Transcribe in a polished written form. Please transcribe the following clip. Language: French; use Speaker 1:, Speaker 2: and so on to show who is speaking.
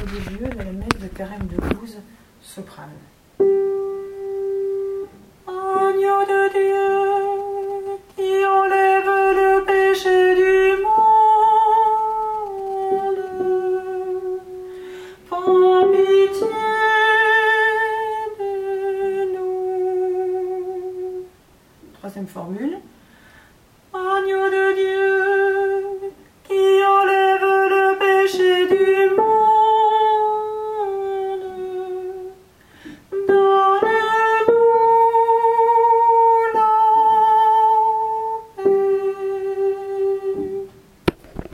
Speaker 1: début de la messe de Carême de Gouze, soprane. Agneau de Dieu, qui enlève le péché du monde, prends pitié de nous. Troisième formule. Agneau de Dieu,